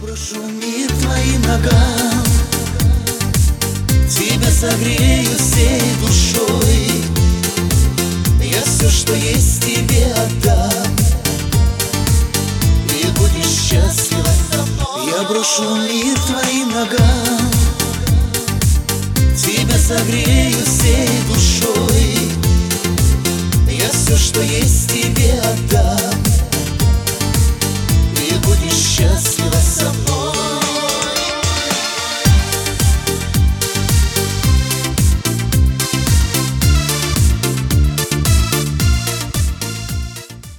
брошу мир твоим ногам, тебя согрею всей душой. Я все, что есть, тебе отдам, и будешь счастлива со мной. Я брошу мир твоим ногам, тебя согрею всей душой. Я все, что есть, тебе отдам, и будешь счастлива со мной.